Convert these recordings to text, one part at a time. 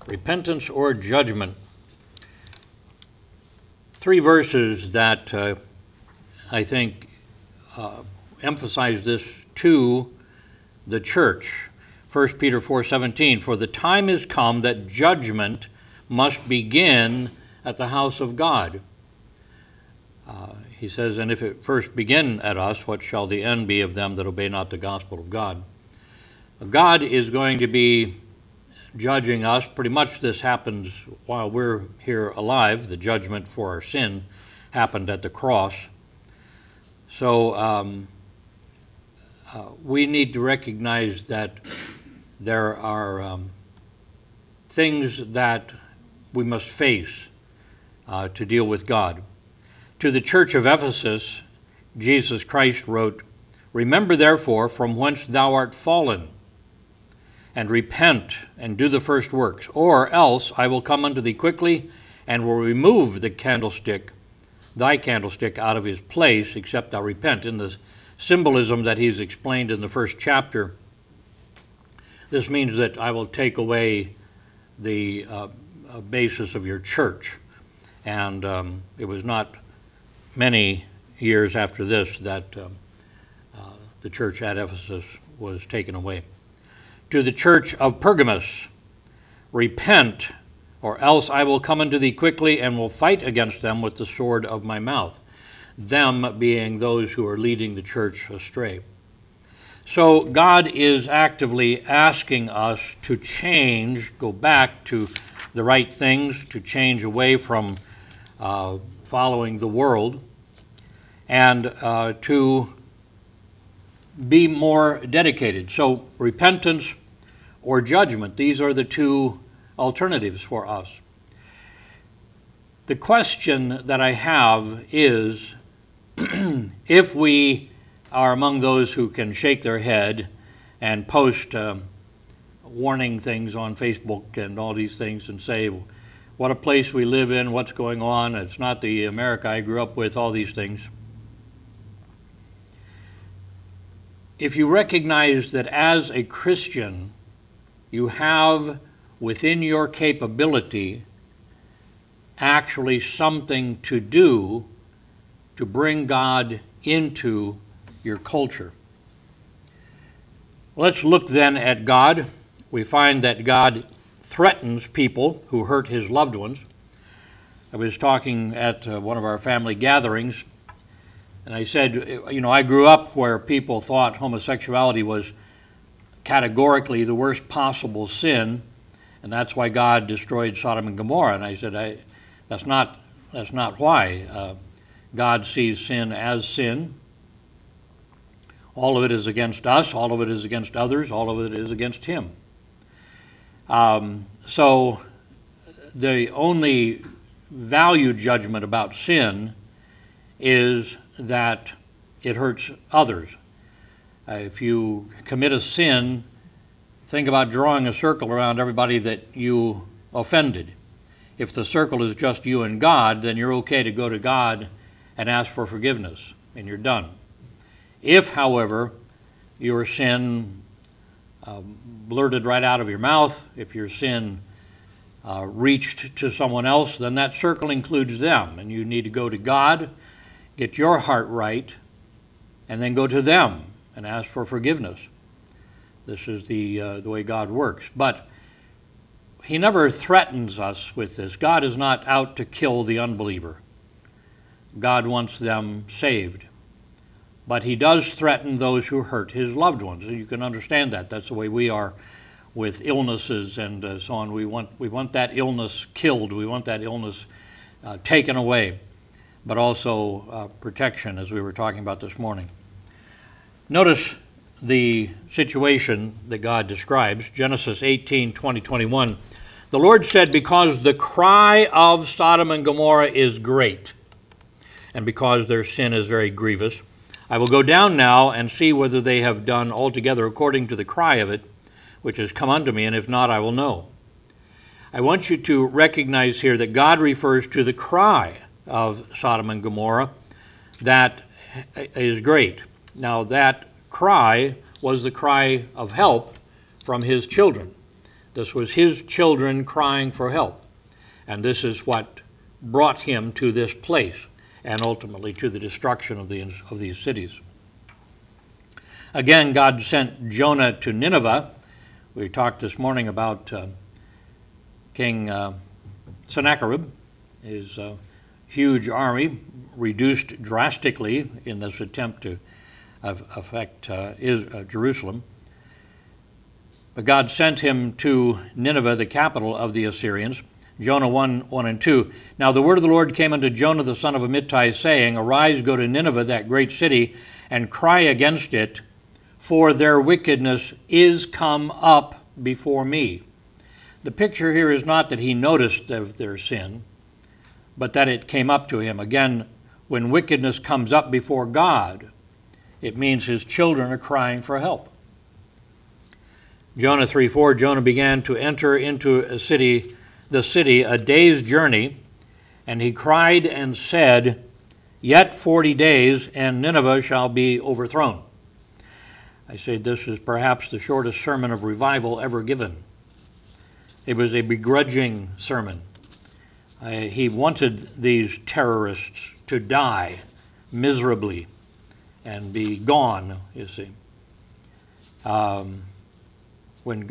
Repentance or judgment. Three verses that I think emphasize this to the church. 1 Peter 4:17, for the time is come that judgment must begin at the house of God. He says, and if it first begin at us, what shall the end be of them that obey not the gospel of God? God is going to be judging us. Pretty much this happens while we're here alive. The judgment for our sin happened at the cross. So we need to recognize that there are things that we must face to deal with God. To the church of Ephesus, Jesus Christ wrote, remember therefore from whence thou art fallen, and repent and do the first works, or else I will come unto thee quickly and will remove thy candlestick out of his place, except thou repent. In the symbolism that he's explained in the first chapter, this means that I will take away the basis of your church. And it was not many years after this that the church at Ephesus was taken away. To the church of Pergamos, repent, or else I will come unto thee quickly and will fight against them with the sword of my mouth. Them being those who are leading the church astray. So God is actively asking us to change, go back to the right things, to change away from following the world, and to be more dedicated. So repentance or judgment, these are the two alternatives for us. The question that I have is, if we are among those who can shake their head and post warning things on Facebook and all these things and say, what a place we live in, what's going on, it's not the America I grew up with, all these things. If you recognize that as a Christian, you have within your capability actually something to do to bring God into your culture. Let's look then at God. We find that God threatens people who hurt his loved ones. I was talking at one of our family gatherings, and I said, I grew up where people thought homosexuality was categorically the worst possible sin, and that's why God destroyed Sodom and Gomorrah. And I said, that's not why. God sees sin as sin. All of it is against us. All of it is against others. All of it is against him. So the only value judgment about sin is that it hurts others. If you commit a sin, think about drawing a circle around everybody that you offended. If the circle is just you and God, then you're okay to go to God and ask for forgiveness, and you're done. If, however, your sin blurted right out of your mouth, if your sin reached to someone else, then that circle includes them, and you need to go to God, get your heart right, and then go to them and ask for forgiveness. This is the way God works. But he never threatens us with this. God is not out to kill the unbeliever. God wants them saved. But he does threaten those who hurt his loved ones. You can understand that. That's the way we are with illnesses and so on. We want that illness killed. We want that illness taken away. But also protection, as we were talking about this morning. Notice the situation that God describes. Genesis 18:20-21. The Lord said, because the cry of Sodom and Gomorrah is great, and because their sin is very grievous, I will go down now and see whether they have done altogether according to the cry of it, which has come unto me, and if not, I will know. I want you to recognize here that God refers to the cry of Sodom and Gomorrah that is great. Now, that cry was the cry of help from his children. This was his children crying for help. And this is what brought him to this place and ultimately to the destruction of these cities. Again, God sent Jonah to Nineveh. We talked this morning about King Sennacherib, his huge army reduced drastically in this attempt to affect Jerusalem. But God sent him to Nineveh, the capital of the Assyrians. Jonah 1 and 2. Now the word of the Lord came unto Jonah the son of Amittai, saying, Arise, go to Nineveh, that great city, and cry against it, for their wickedness is come up before me. The picture here is not that he noticed of their sin, but that it came up to him. Again, when wickedness comes up before God, it means his children are crying for help. Jonah 3:4, Jonah began to enter into the city a day's journey, and he cried and said, Yet 40 days, and Nineveh shall be overthrown. I say this is perhaps the shortest sermon of revival ever given. It was a begrudging sermon. He wanted these terrorists to die miserably and be gone, you see. When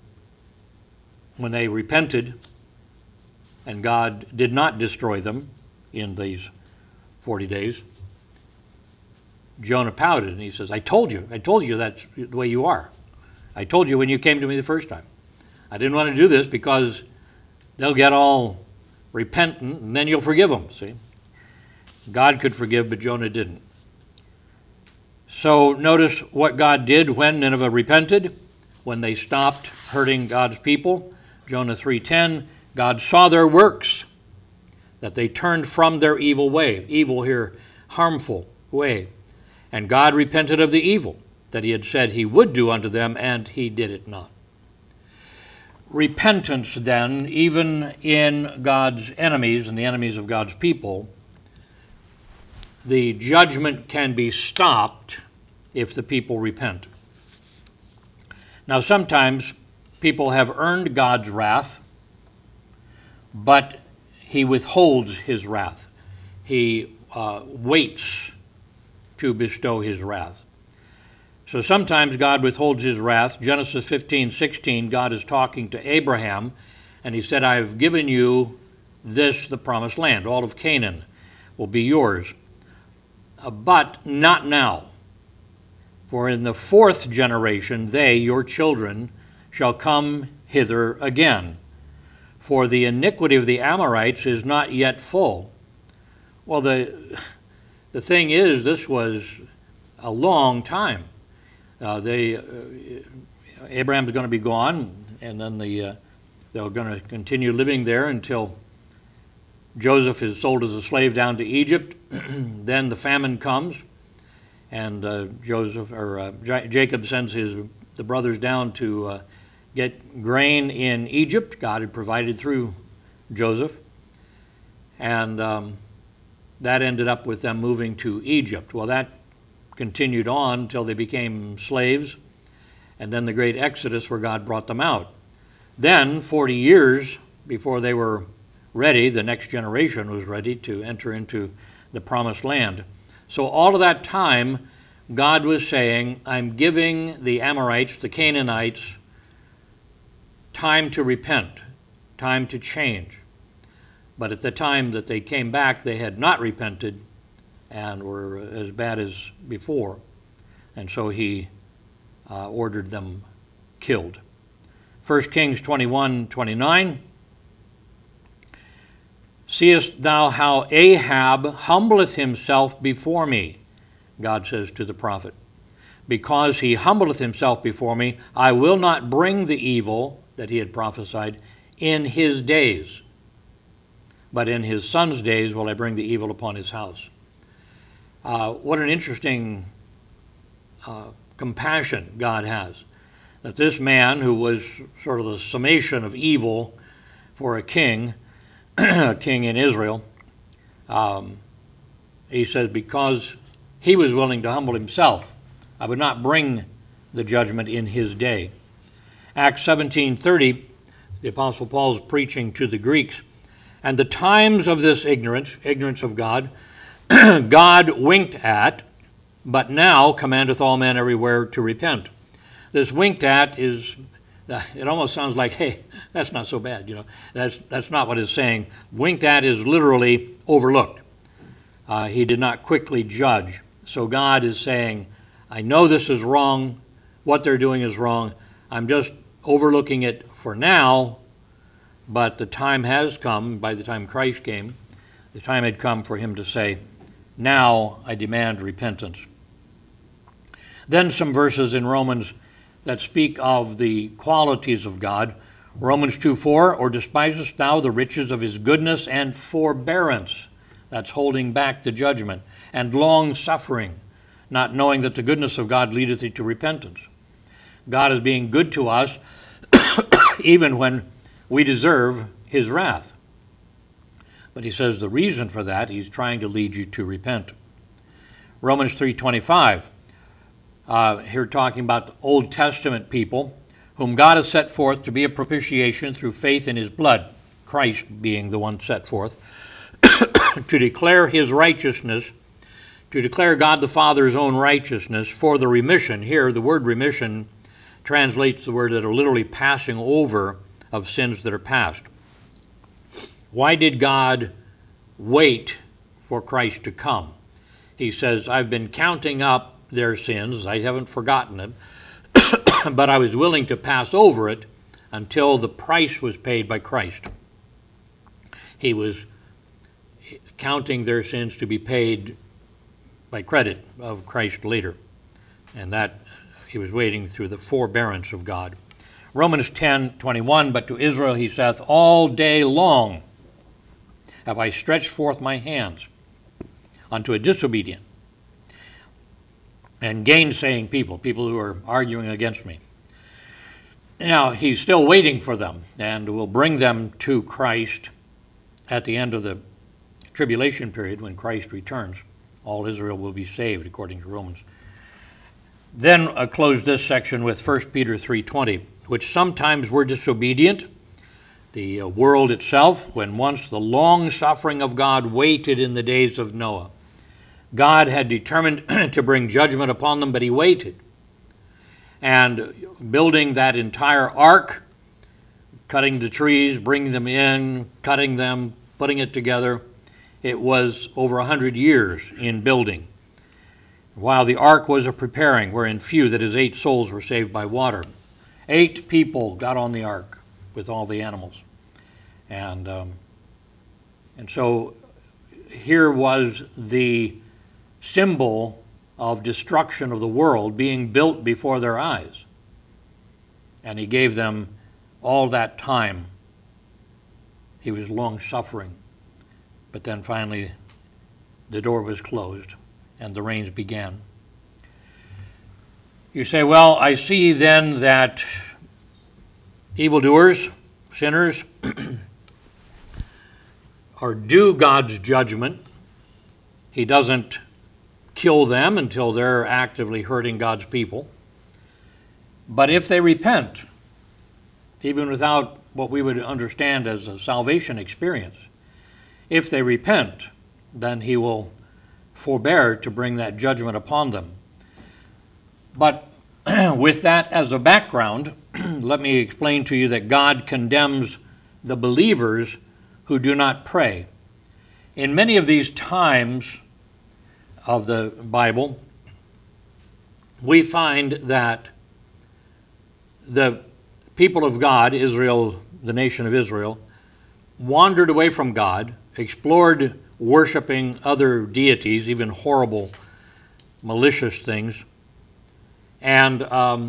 they repented, and God did not destroy them in these 40 days, Jonah pouted and he says, I told you that's the way you are. I told you when you came to me the first time. I didn't want to do this because they'll get all repentant and then you'll forgive them, see. God could forgive, but Jonah didn't. So notice what God did when Nineveh repented, when they stopped hurting God's people. Jonah 3:10, God saw their works, that they turned from their evil way. Evil here, harmful way. And God repented of the evil that he had said he would do unto them, and he did it not. Repentance, then, even in God's enemies and the enemies of God's people, the judgment can be stopped if the people repent. Now, sometimes people have earned God's wrath, but he withholds his wrath. He waits to bestow his wrath. So sometimes God withholds his wrath. Genesis 15:16, God is talking to Abraham, and he said, I have given you this, the promised land. All of Canaan will be yours. But not now. For in the fourth generation, they, your children, shall come hither again. For the iniquity of the Amorites is not yet full. Well, the thing is, this was a long time. Abraham's going to be gone, and then they're going to continue living there until Joseph is sold as a slave down to Egypt. Then the famine comes, and Jacob sends the brothers down to get grain in Egypt. God had provided through Joseph, and that ended up with them moving to Egypt. Well, that continued on until they became slaves, and then the great Exodus where God brought them out. Then, 40 years before they were ready, the next generation was ready to enter into the promised land. So all of that time, God was saying, I'm giving the Amorites, the Canaanites, time to repent, time to change. But at the time that they came back, they had not repented and were as bad as before. And so he ordered them killed. 1 Kings 21:29. Seest thou how Ahab humbleth himself before me? God says to the prophet. Because he humbleth himself before me, I will not bring the evil that he had prophesied in his days, but in his son's days will I bring the evil upon his house. What an interesting compassion God has. That this man, who was sort of the summation of evil for a king, a king in Israel, he says, because he was willing to humble himself, I would not bring the judgment in his day. Acts 17:30, The Apostle Paul is preaching to the Greeks. And the times of this ignorance of God, God winked at, but now commandeth all men everywhere to repent. This winked at is, it almost sounds like, hey, that's not so bad, That's not what it's saying. Winked at is literally overlooked. He did not quickly judge. So God is saying, I know this is wrong. What they're doing is wrong. I'm just overlooking it for now, but the time has come, by the time Christ came, the time had come for him to say, now I demand repentance. Then some verses in Romans that speak of the qualities of God. Romans 2:4, or despisest thou the riches of his goodness and forbearance? That's holding back the judgment. And long suffering, not knowing that the goodness of God leadeth thee to repentance. God is being good to us even when we deserve his wrath. But he says the reason for that, he's trying to lead you to repent. Romans 3:25, here talking about the Old Testament people, whom God has set forth to be a propitiation through faith in his blood, Christ being the one set forth, to declare his righteousness, to declare God the Father's own righteousness for the remission. Here, the word remission translates the word that are literally passing over of sins that are past. Why did God wait for Christ to come? He says, I've been counting up their sins. I haven't forgotten them. But I was willing to pass over it until the price was paid by Christ. He was counting their sins to be paid by credit of Christ later. And that he was waiting through the forbearance of God. Romans 10:21, but to Israel he saith, all day long have I stretched forth my hands unto a disobedient and gainsaying people who are arguing against me. Now, he's still waiting for them and will bring them to Christ at the end of the tribulation period when Christ returns. All Israel will be saved, according to Romans. Then I close this section with 1 Peter 3:20, which sometimes were disobedient, the world itself, when once the long suffering of God waited in the days of Noah. God had determined to bring judgment upon them, but he waited. And building that entire ark, cutting the trees, bringing them in, cutting them, putting it together, it was over 100 years in building. While the ark was a preparing, wherein few, that is 8 souls, were saved by water. 8 people got on the ark with all the animals. And so here was the symbol of destruction of the world being built before their eyes. And he gave them all that time. He was long-suffering. But then finally the door was closed and the rains began. You say, well, I see then that evildoers, sinners, are due God's judgment. He doesn't kill them until they're actively hurting God's people. But if they repent, even without what we would understand as a salvation experience, if they repent, then he will forbear to bring that judgment upon them. But with that as a background, let me explain to you that God condemns the believers who do not pray. In many of these times of the Bible, we find that the people of God, Israel, the nation of Israel, wandered away from God, explored worshiping other deities, even horrible, malicious things. And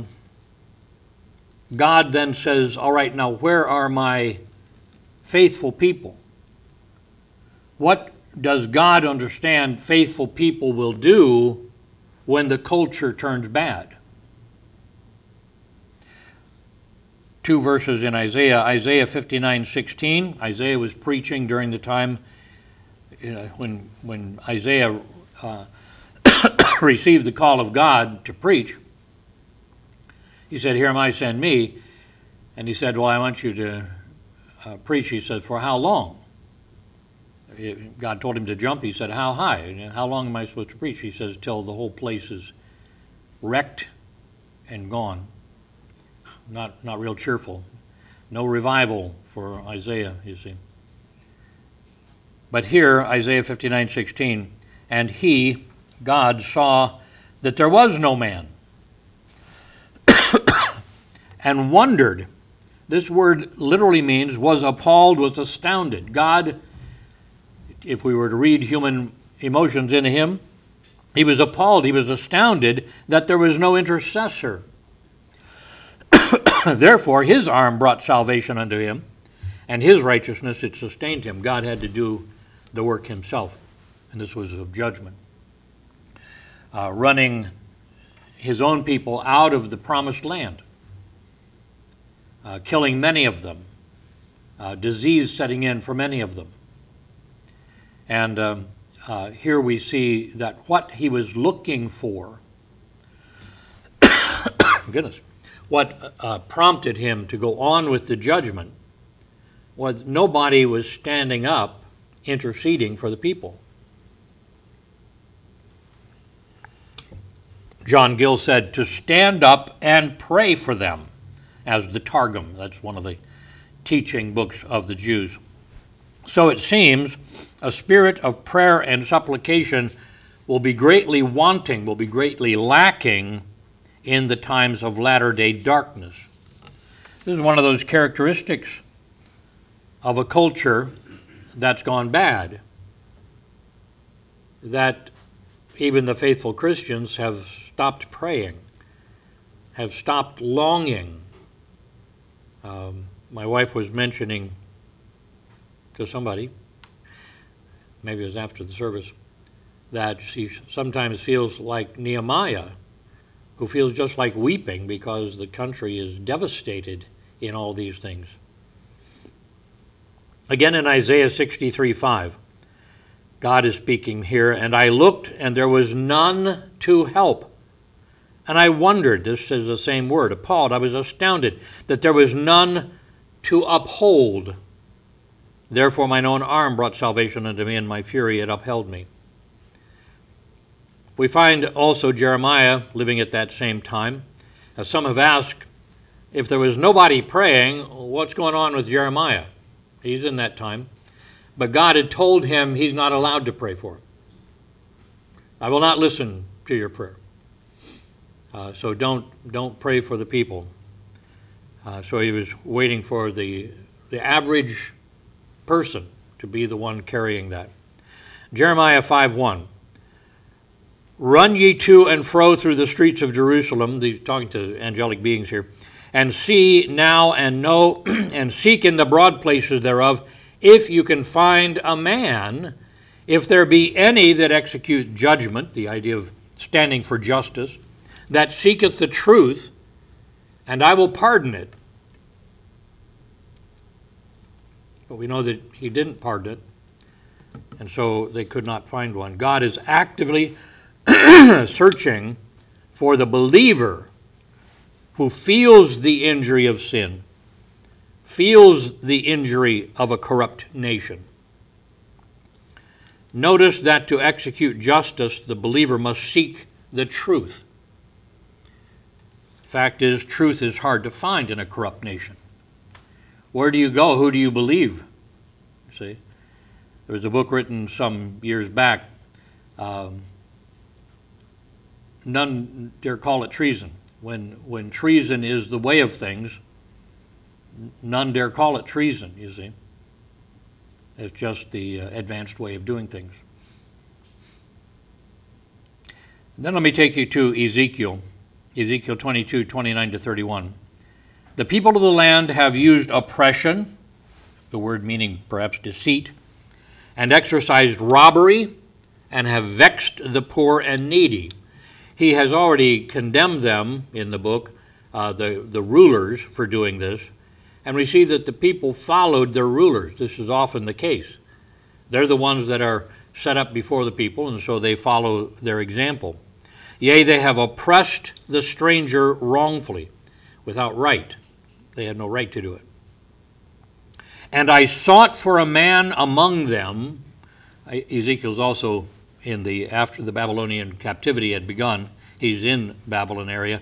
God then says, all right, now where are my faithful people? What does God understand faithful people will do when the culture turns bad? 2 verses in Isaiah. Isaiah 59:16. Isaiah was preaching during the time when Isaiah received the call of God to preach. He said, "Here am I, send me." And he said, well, I want you to preach, he says, for how long? God told him to jump. He said, how high? And how long am I supposed to preach? He says, till the whole place is wrecked and gone. Not real cheerful. No revival for Isaiah, you see. But here, Isaiah 59:16, and he, God, saw that there was no man, and wondered. This word literally means was appalled, was astounded. God, if we were to read human emotions in him, he was appalled, he was astounded that there was no intercessor. Therefore, his arm brought salvation unto him, and his righteousness, it sustained him. God had to do the work himself, and this was of judgment. Running his own people out of the promised land, killing many of them, disease setting in for many of them. And here we see that what he was looking for, goodness, what prompted him to go on with the judgment was nobody was standing up interceding for the people. John Gill said to stand up and pray for them, as the Targum, that's one of the teaching books of the Jews. So it seems a spirit of prayer and supplication will be greatly wanting, will be greatly lacking in the times of latter-day darkness. This is one of those characteristics of a culture that's gone bad, that even the faithful Christians have stopped praying, have stopped longing. My wife was mentioning to somebody, maybe it was after the service, that she sometimes feels like Nehemiah, who feels just like weeping because the country is devastated in all these things. Again in Isaiah 63:5, God is speaking here, and I looked, and there was none to help. And I wondered, this is the same word, appalled, I was astounded, that there was none to uphold. Therefore mine own arm brought salvation unto me, and my fury it upheld me. We find also Jeremiah living at that same time. As some have asked, if there was nobody praying, what's going on with Jeremiah? He's in that time. But God had told him he's not allowed to pray for him. I will not listen to your prayer. So don't pray for the people. So he was waiting for the average person to be the one carrying that. Jeremiah 5:1. Run ye to and fro through the streets of Jerusalem, he's talking to angelic beings here, and see now and know, and seek in the broad places thereof, if you can find a man, if there be any that execute judgment, the idea of standing for justice, that seeketh the truth, and I will pardon it. But we know that he didn't pardon it, and so they could not find one. God is actively searching for the believer who feels the injury of sin, feels the injury of a corrupt nation. Notice that to execute justice, the believer must seek the truth. Fact is, truth is hard to find in a corrupt nation. Where do you go? Who do you believe? See, there was a book written some years back. None dare call it treason. When treason is the way of things, none dare call it treason, you see. It's just the advanced way of doing things. And then let me take you to Ezekiel 22:29-31. The people of the land have used oppression, the word meaning perhaps deceit, and exercised robbery, and have vexed the poor and needy. He has already condemned them in the book, the rulers, for doing this. And we see that the people followed their rulers. This is often the case. They're the ones that are set up before the people, and so they follow their example. Yea, they have oppressed the stranger wrongfully, without right. They had no right to do it. And I sought for a man among them. Ezekiel's also after the Babylonian captivity had begun. He's in Babylon area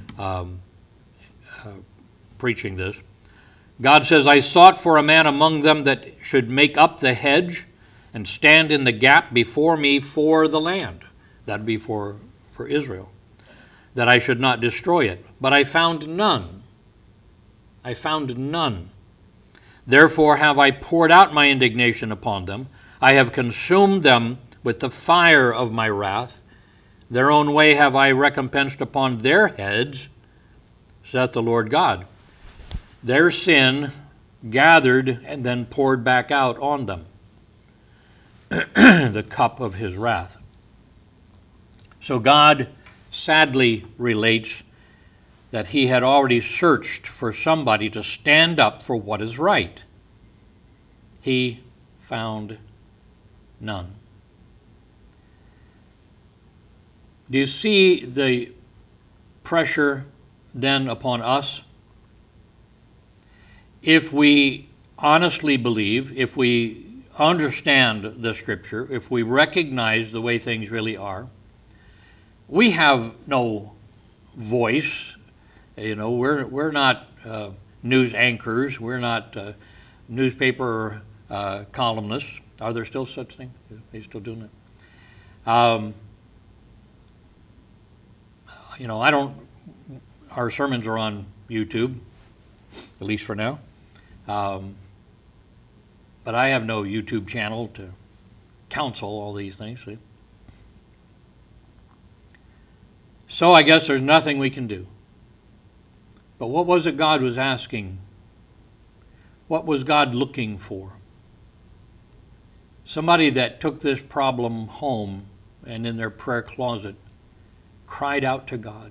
preaching this. God says, I sought for a man among them that should make up the hedge and stand in the gap before me for the land. That'd be for Israel. That I should not destroy it. But I found none. I found none. Therefore have I poured out my indignation upon them. I have consumed them with the fire of my wrath. Their own way have I recompensed upon their heads, saith the Lord God. Their sin gathered and then poured back out on them, the cup of his wrath. So God sadly relates that he had already searched for somebody to stand up for what is right. He found none. Do you see the pressure then upon us? If we honestly believe, if we understand the Scripture, if we recognize the way things really are, we have no voice. You know, we're not news anchors. We're not newspaper columnists. Are there still such things? Are they still doing it? You know, our sermons are on YouTube, at least for now. But I have no YouTube channel to counsel all these things. See? So I guess there's nothing we can do. But what was it God was asking? What was God looking for? Somebody that took this problem home and in their prayer closet cried out to God,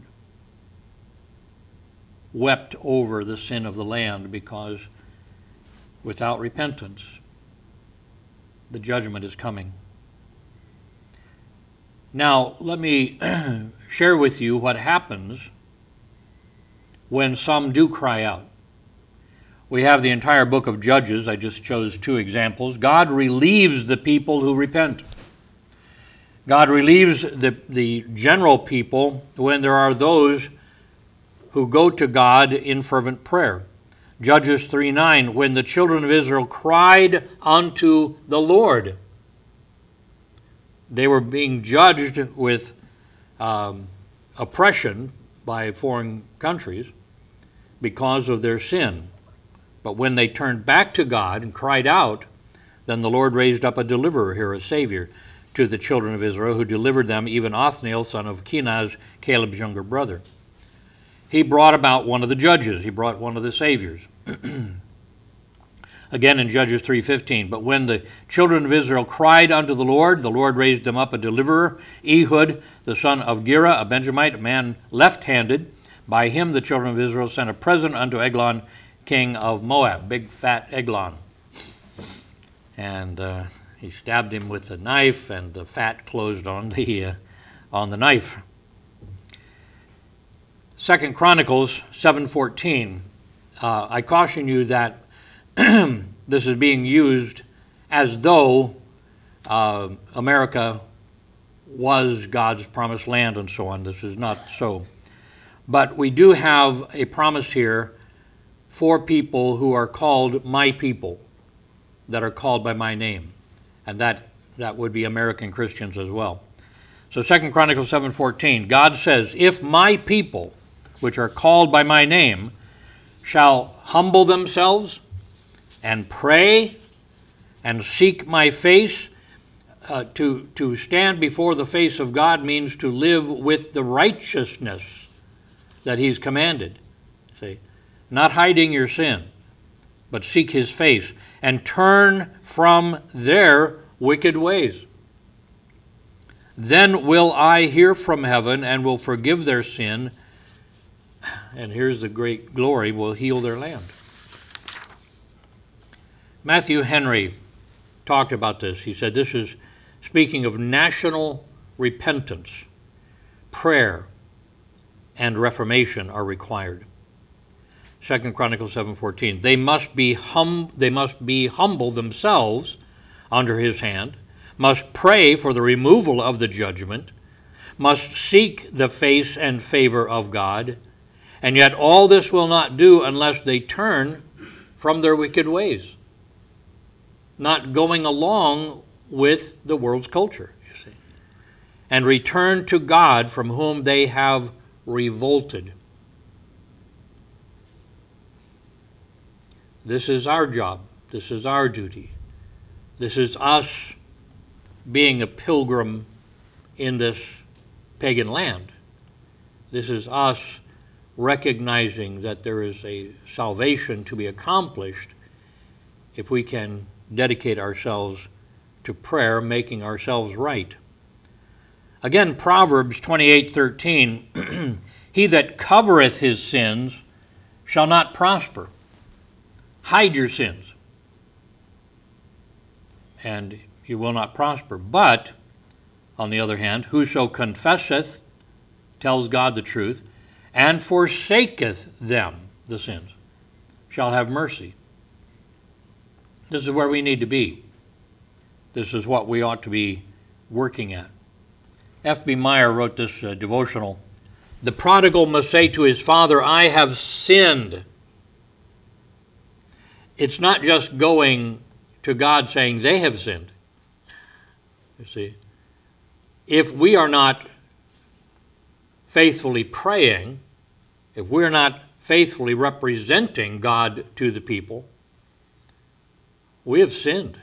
wept over the sin of the land, because without repentance, the judgment is coming. Now, let me share with you what happens when some do cry out. We have the entire book of Judges. I just chose 2 examples. God relieves the people who repent. God relieves the general people when there are those who go to God in fervent prayer. Judges 3:9, when the children of Israel cried unto the Lord. They were being judged with oppression by foreign countries because of their sin. But when they turned back to God and cried out, then the Lord raised up a deliverer here, a Savior, to the children of Israel, who delivered them, even Othniel, son of Kenaz, Caleb's younger brother. He brought about one of the judges. He brought one of the saviors. Again in Judges 3:15, but when the children of Israel cried unto the Lord raised them up a deliverer, Ehud, the son of Gera, a Benjamite, a man left-handed. By him the children of Israel sent a present unto Eglon, king of Moab, big fat Eglon. And he stabbed him with a knife, and the fat closed on the knife. 2 Chronicles 7:14. I caution you that this is being used as though America was God's promised land and so on. This is not so. But we do have a promise here for people who are called my people, that are called by my name. And that would be American Christians as well. So 2 Chronicles 7:14, God says, if my people, which are called by my name, shall humble themselves and pray and seek my face. To stand before the face of God means to live with the righteousness that he's commanded. See, not hiding your sin, but seek his face and turn from their wicked ways. Then will I hear from heaven and will forgive their sin, and here's the great glory, will heal their land. Matthew Henry talked about this. He said this is speaking of national repentance. Prayer and reformation are required. 2 Chronicles 7:14. They must be humble themselves under his hand, must pray for the removal of the judgment, must seek the face and favor of God, and yet all this will not do unless they turn from their wicked ways, not going along with the world's culture, you see, and return to God from whom they have revolted. This is our job. This is our duty. This is us being a pilgrim in this pagan land. This is us recognizing that there is a salvation to be accomplished if we can dedicate ourselves to prayer, making ourselves right. Again, Proverbs 28:13, he that covereth his sins shall not prosper. Hide your sins, and you will not prosper. But, on the other hand, whoso confesseth, tells God the truth, and forsaketh them, the sins, shall have mercy. This is where we need to be. This is what we ought to be working at. F.B. Meyer wrote this devotional. The prodigal must say to his father, I have sinned. It's not just going to God saying they have sinned. You see, if we are not faithfully praying, if we're not faithfully representing God to the people, we have sinned.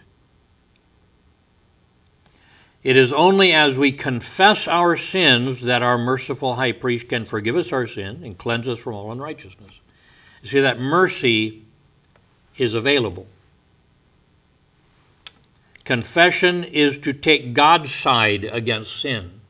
It is only as we confess our sins that our merciful high priest can forgive us our sin and cleanse us from all unrighteousness. You see, that mercy is available. Confession is to take God's side against sin.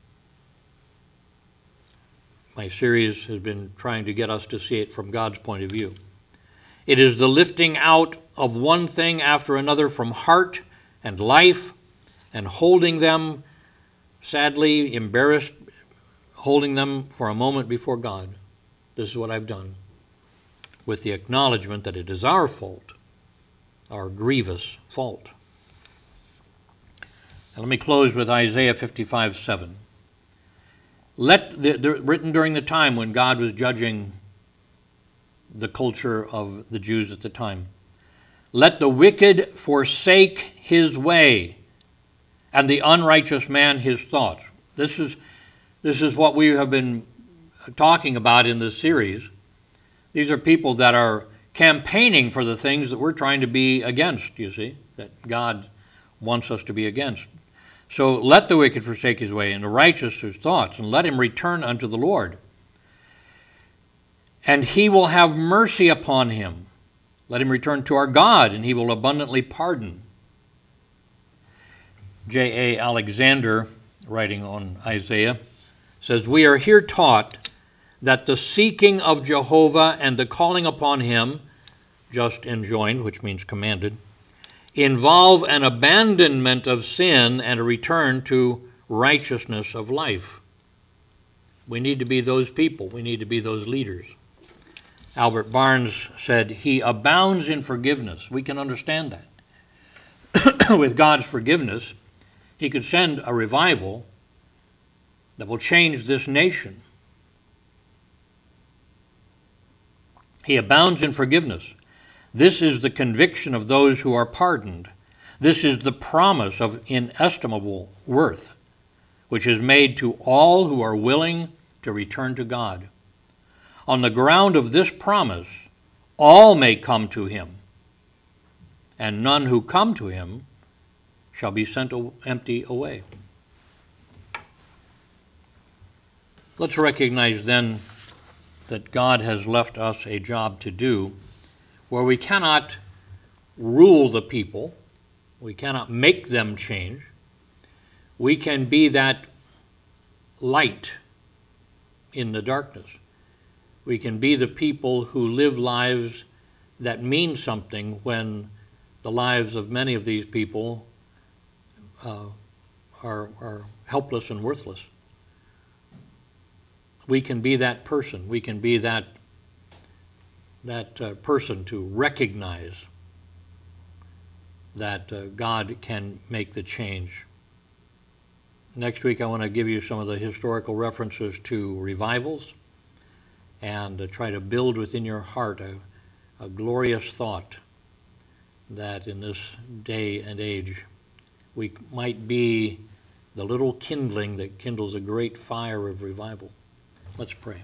My series has been trying to get us to see it from God's point of view. It is the lifting out of one thing after another from heart and life and holding them, sadly embarrassed, holding them for a moment before God. This is what I've done, with the acknowledgement that it is our fault, our grievous fault. Now let me close with Isaiah 55:7. Written during the time when God was judging the culture of the Jews at the time. Let the wicked forsake his way, and the unrighteous man his thoughts. This is what we have been talking about in this series. These are people that are campaigning for the things that we're trying to be against, you see, that God wants us to be against. So let the wicked forsake his way, and the righteous his thoughts, and let him return unto the Lord. And he will have mercy upon him. Let him return to our God, and he will abundantly pardon. J.A. Alexander, writing on Isaiah, says, we are here taught that the seeking of Jehovah and the calling upon him, just enjoined, which means commanded, involve an abandonment of sin and a return to righteousness of life. We need to be those people. We need to be those leaders. Albert Barnes said, he abounds in forgiveness. We can understand that. With God's forgiveness, he could send a revival that will change this nation. He abounds in forgiveness. This is the conviction of those who are pardoned. This is the promise of inestimable worth, which is made to all who are willing to return to God. On the ground of this promise, all may come to him, and none who come to him shall be sent empty away. Let's recognize then that God has left us a job to do where we cannot rule the people, we cannot make them change. We can be that light in the darkness. We can be the people who live lives that mean something when the lives of many of these people are helpless and worthless. We can be that person. We can be that that person to recognize that God can make the change. Next week I want to give you some of the historical references to revivals and try to build within your heart a glorious thought that in this day and age we might be the little kindling that kindles a great fire of revival. Let's pray.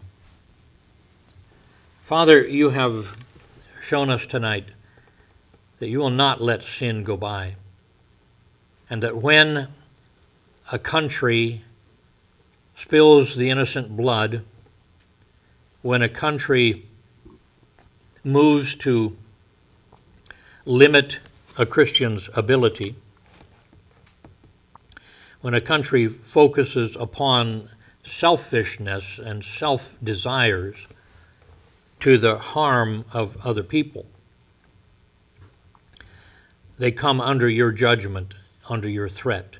Father, you have shown us tonight that you will not let sin go by, and that when a country spills the innocent blood, when a country moves to limit a Christian's ability, when a country focuses upon selfishness and self-desires to the harm of other people, they come under your judgment, under your threat.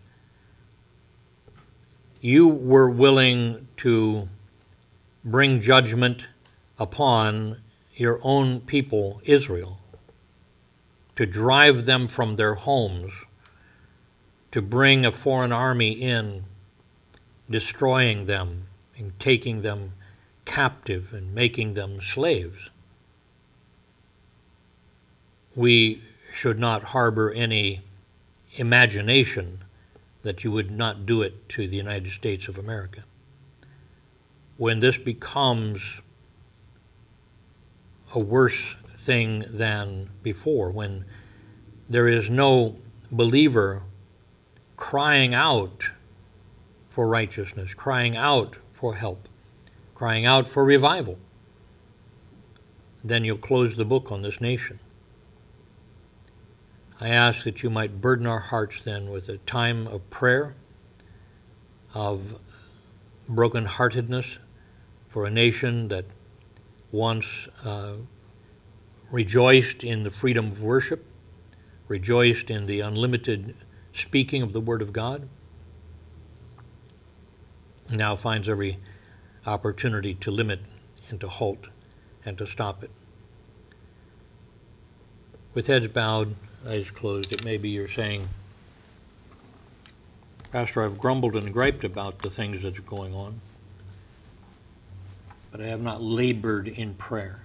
You were willing to bring judgment upon your own people, Israel, to drive them from their homes, to bring a foreign army in, destroying them and taking them captive and making them slaves. We should not harbor any imagination that you would not do it to the United States of America. When this becomes a worse thing than before, when there is no believer crying out for righteousness, crying out for help, crying out for revival, then you'll close the book on this nation. I ask that you might burden our hearts then with a time of prayer, of brokenheartedness for a nation that once rejoiced in the freedom of worship, rejoiced in the unlimited speaking of the Word of God, now finds every opportunity to limit and to halt and to stop it. With heads bowed, eyes closed, it may be you're saying, Pastor, I've grumbled and griped about the things that are going on, but I have not labored in prayer.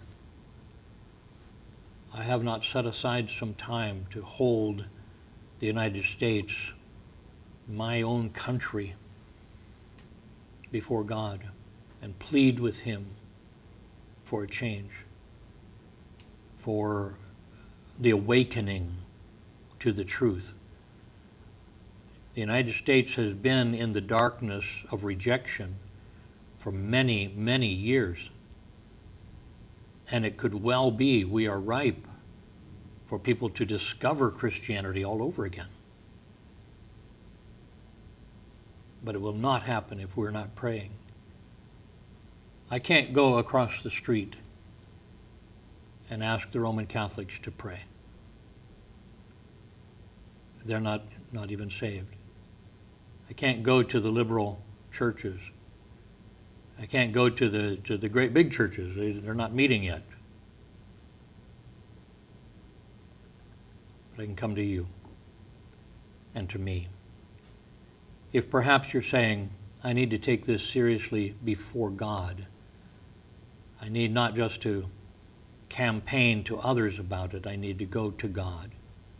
I have not set aside some time to hold the United States, my own country, before God and plead with Him for a change, for the awakening to the truth. The United States has been in the darkness of rejection for many, many years. And it could well be we are ripe for people to discover Christianity all over again. But it will not happen if we're not praying. I can't go across the street and ask the Roman Catholics to pray. They're not even saved. I can't go to the liberal churches. I can't go to the great big churches. They're not meeting yet. But I can come to you and to me. If perhaps you're saying, I need to take this seriously before God, I need not just to campaign to others about it, I need to go to God.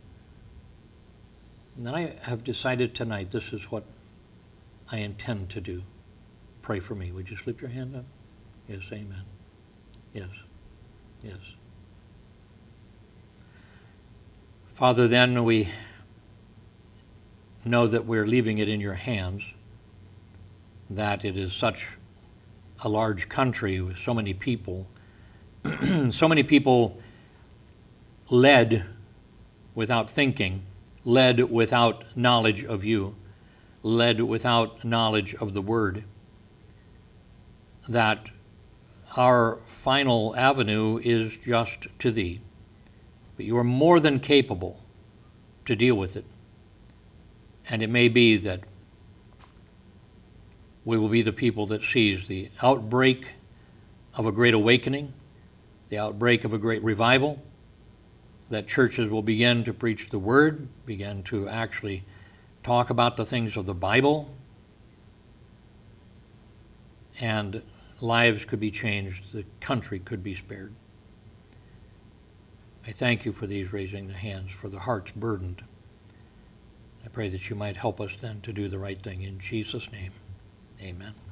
And then I have decided tonight this is what I intend to do. Pray for me. Would you slip your hand up? Yes, amen. Yes, yes. Father, then we know that we're leaving it in your hands, that it is such a large country with so many people, so many people led without thinking, led without knowledge of you, led without knowledge of the Word, that our final avenue is just to Thee. But you are more than capable to deal with it. And it may be that we will be the people that sees the outbreak of a great awakening, the outbreak of a great revival, that churches will begin to preach the Word, begin to actually talk about the things of the Bible, and lives could be changed, the country could be spared. I thank you for these raising the hands, for the hearts burdened. I pray that you might help us then to do the right thing. In Jesus' name, amen.